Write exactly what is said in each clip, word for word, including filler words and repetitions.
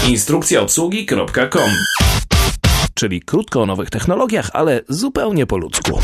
instrukcja obsługi kropka com. Czyli krótko o nowych technologiach, ale zupełnie po ludzku.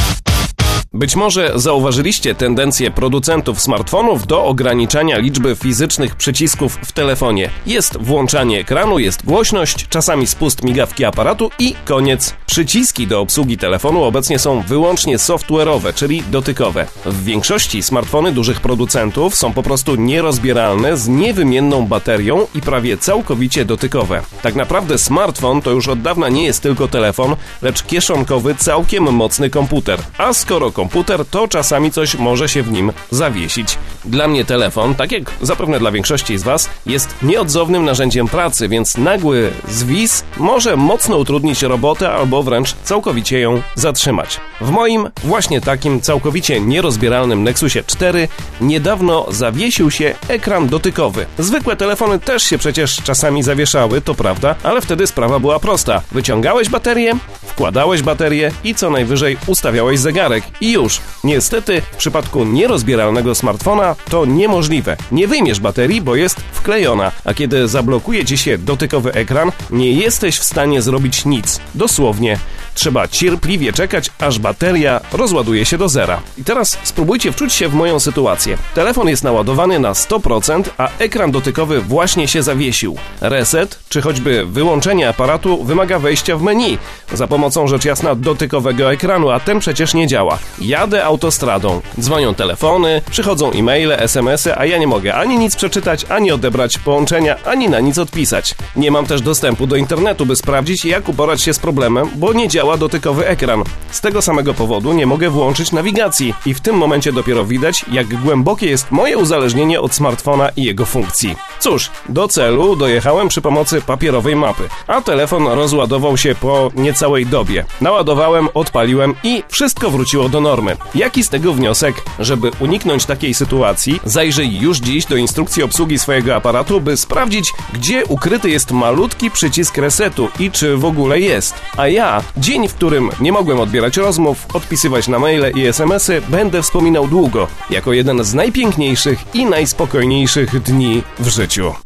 Być może zauważyliście tendencję producentów smartfonów do ograniczania liczby fizycznych przycisków w telefonie. Jest włączanie ekranu, jest głośność, czasami spust migawki aparatu i koniec. Przyciski do obsługi telefonu obecnie są wyłącznie software'owe, czyli dotykowe. W większości smartfony dużych producentów są po prostu nierozbieralne z niewymienną baterią i prawie całkowicie dotykowe. Tak naprawdę smartfon to już od dawna nie jest tylko telefon, lecz kieszonkowy, całkiem mocny komputer. A skoro komputer, to czasami coś może się w nim zawiesić. Dla mnie telefon, tak jak zapewne dla większości z Was, jest nieodzownym narzędziem pracy, więc nagły zwis może mocno utrudnić robotę albo wręcz całkowicie ją zatrzymać. W moim właśnie takim całkowicie nierozbieralnym Nexusie cztery niedawno zawiesił się ekran dotykowy. Zwykłe telefony też się przecież czasami zawieszały, to prawda, ale wtedy sprawa była prosta. Wyciągałeś baterię, wkładałeś baterię i co najwyżej ustawiałeś zegarek i już. Niestety w przypadku nierozbieralnego smartfona to niemożliwe. Nie wyjmiesz baterii, bo jest wklejona, a kiedy zablokuje Ci się dotykowy ekran, nie jesteś w stanie zrobić nic. Dosłownie. Trzeba cierpliwie czekać, aż bateria rozładuje się do zera. I teraz spróbujcie wczuć się w moją sytuację. Telefon jest naładowany na sto procent, a ekran dotykowy właśnie się zawiesił. Reset, czy choćby wyłączenie aparatu wymaga wejścia w menu za pomocą rzecz jasna dotykowego ekranu, a ten przecież nie działa. Jadę autostradą, dzwonią telefony, przychodzą e-maile, es em esy, a ja nie mogę ani nic przeczytać, ani odebrać połączenia, ani na nic odpisać. Nie mam też dostępu do internetu, by sprawdzić, jak uporać się z problemem, bo nie działa dotykowy ekran. Z tego samego powodu nie mogę włączyć nawigacji i w tym momencie dopiero widać, jak głębokie jest moje uzależnienie od smartfona i jego funkcji. Cóż, do celu dojechałem przy pomocy papierowej mapy, a telefon rozładował się po niecałej dobie. Naładowałem, odpaliłem i wszystko wróciło do normy. Jaki z tego wniosek? Żeby uniknąć takiej sytuacji, zajrzyj już dziś do instrukcji obsługi swojego aparatu, by sprawdzić, gdzie ukryty jest malutki przycisk resetu i czy w ogóle jest. A ja, dzień, w którym nie mogłem odbierać rozmów, odpisywać na maile i es em esy, będę wspominał długo, jako jeden z najpiękniejszych i najspokojniejszych dni w życiu.